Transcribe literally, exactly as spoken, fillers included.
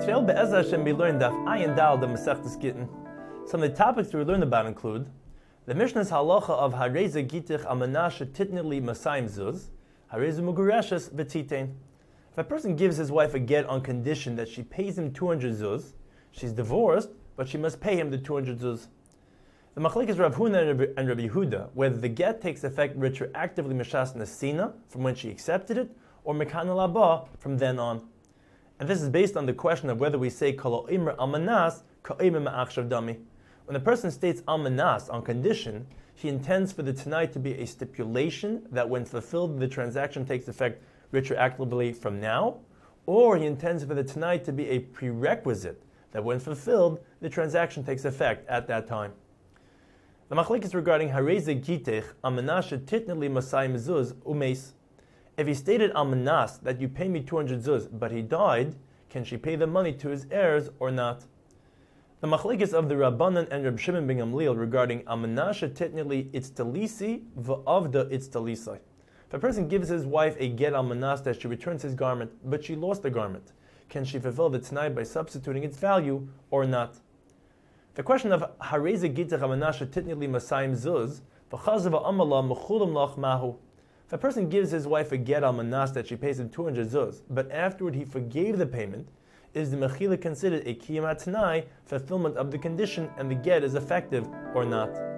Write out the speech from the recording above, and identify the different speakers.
Speaker 1: Today, Be'ezah Hashem, we learned Daf Ayin Dal the Masechtas Gittin. Some of the topics we learned about include the Mishnah's halacha of Hareza Gitich Amanasha Titnili Masayim Zuz, Hareza Mugureshes V'Titein. If a person gives his wife a get on condition that she pays him two hundred zuz, she's divorced, but she must pay him the two hundred zuz. The machlek is Rav Huna and Rabbi Yehuda whether the get takes effect retroactively Meshas Nasina from when she accepted it, or Mekanal Abba from then on. And this is based on the question of whether we say Kol Omer Almanas Ka'omer Ma'achshav Dami. When a person states Almanas on condition, he intends for the Tanai to be a stipulation that when fulfilled the transaction takes effect retroactively from now, or he intends for the Tanai to be a prerequisite that when fulfilled the transaction takes effect at that time. The machlek is regarding Hareze Gitech Almanasha Titnili Masayim Zuz Umeis. If he stated Almanas that you pay me two hundred zuz, but he died, can she pay the money to his heirs or not? The machlekes of the Rabbanan and Reb Shimon ben Gamliel regarding Almanasha Titnili Itztalisi v'avda Itztalisai. If a person gives his wife a get Almanas that she returns his garment, but she lost the garment, can she fulfill the Tanai by substituting its value or not? The question of Hareze Gitech Almanasha Titnili Masayim Zuz v'chazav amala mechulam lach mahu. If a person gives his wife a get almanas that she pays him two hundred zuz, but afterward he forgave the payment, is the mechila considered a kiyam hatanai, fulfillment of the condition, and the get is effective or not?